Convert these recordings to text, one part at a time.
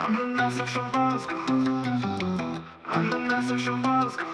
Ананасы в шампанском. Ананасы в шампанском.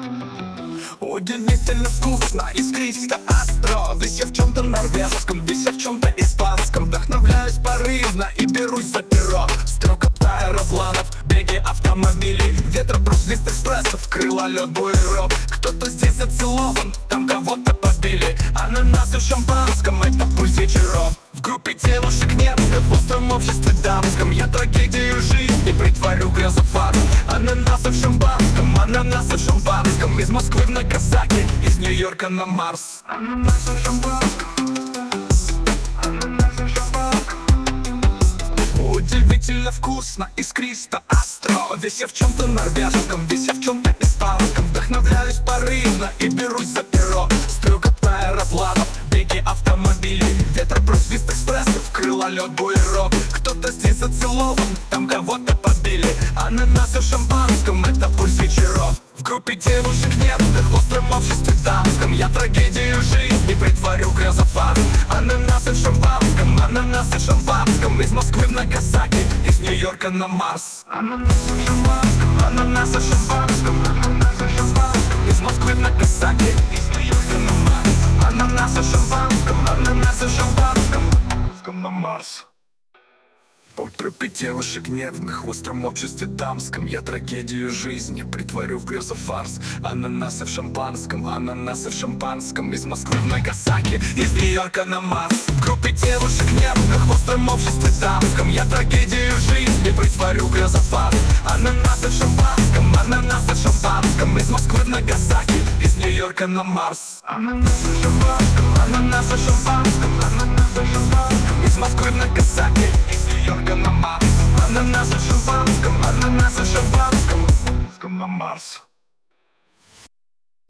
Удивительно вкусно, искристо, остро. Здесь я в чем-то норвежском, здесь я в чем-то испанском. Вдохновляюсь порывно и берусь за перо. Строкот аэропланов, беги автомобилей, ветробрус, лист экспрессов, крыла, лед, буеров. Кто-то здесь зацелован, там кого-то побили. Ананасы в шампанском, это пульс вечеров. В группе девушек нет, в остром обществе дамском. Я трагедию жизни притворю грязофарс. Ананасы в шампанском, ананасы в шампанском. Из Москвы в Нагасаки, из Нью-Йорка на Марс. Ананасы в шампанском. Ананасы в шампанском. Удивительно вкусно, искристо, остро. Здесь я в чем-то норвежском, здесь я в чем-то испанском. Вдохновляюсь порывно и берусь за перо. Стрелка аэропланов, беги автомобилей, ветробрус, лист экспрессов, крыла, лед, буерок. Кто-то здесь зацелован, там кого-то побили. Ананасы в шампанском, это пульс вечеров. В группе девушек нет, в остром обществе дамском. Я трагедию жизни притворю грязофарс. Ананасы в шампанском, ананасы в шампанском. Из Москвы в Нагасаки, из Нью-Йорка на Марс. Ананасы в шампанском. Ананасы в шампанском. Ананасы в шампанском. Из Москвы в Нагасаки, из Нью-Йорка на Марс. Ананасы в шампанском, ананасы в шампанском. На Марс. По трупе девушек нервных в остром обществе дамском. Я трагедию жизни притворю в грязофарс. Ананасы в шампанском, ананасы в шампанском. Из Москвы в Нагасаки, из Нью-Йорка на Марс. В группе девушек нервных в остром обществе дамском. Я трагедию жизни притворю в грязофарс. Ананасы в шампанском, ананасы в шампанском. Из Москвы в Нагасаки, из Нью-Йорка на Марс. Ананасы в шампанском. Ананасы в шампанском. Ананасы в шампанском. Из Москвы в Нагасаки, из Нью-Йорка на Марс. Ананасы в шампанском, ананасы в шампанском. На Марс.